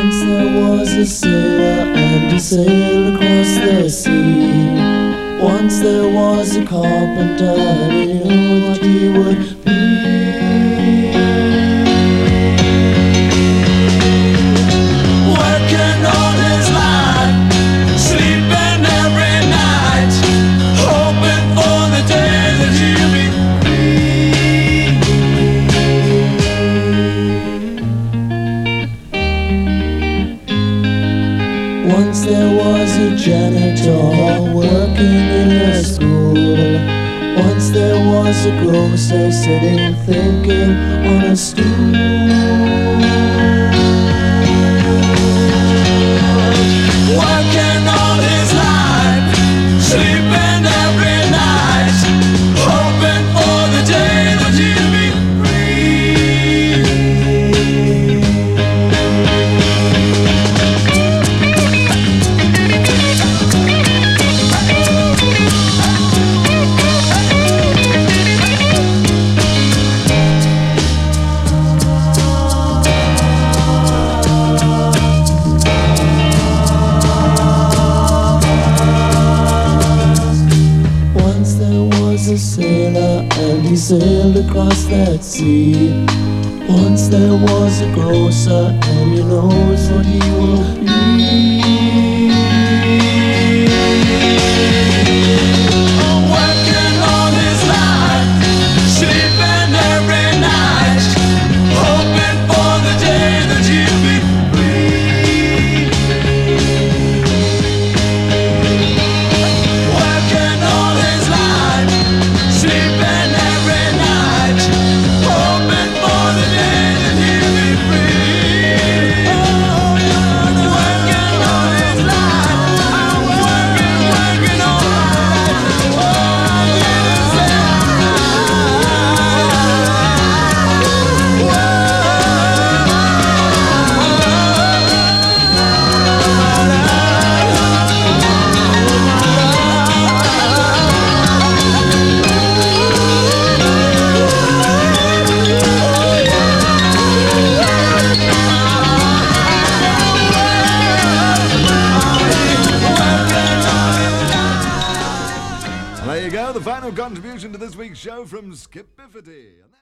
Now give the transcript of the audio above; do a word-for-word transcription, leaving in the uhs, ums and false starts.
Once there was a sailor and he sailed across the sea. Once there was a carpenter and he knew what he would be. Working all his life, sleeping every night, hoping for the day that he'll be free. Once there was a janitor working in a school. Once there was a grocer sitting thinking on a stool. Working all his life, sleeping every night, hoping for the day that he'll be a sailor and he sailed across that sea. Once there was a grocer and he knows what he will be. Working all his life, sleeping every night, hoping for the day that he'll be free. Working all his life, sleeping every night, hoping for the day that he'll be free. Oh, yeah, working all his life, working, working all life. Oh, yes, There you go, the final contribution to this week's show from Skip Bifferty.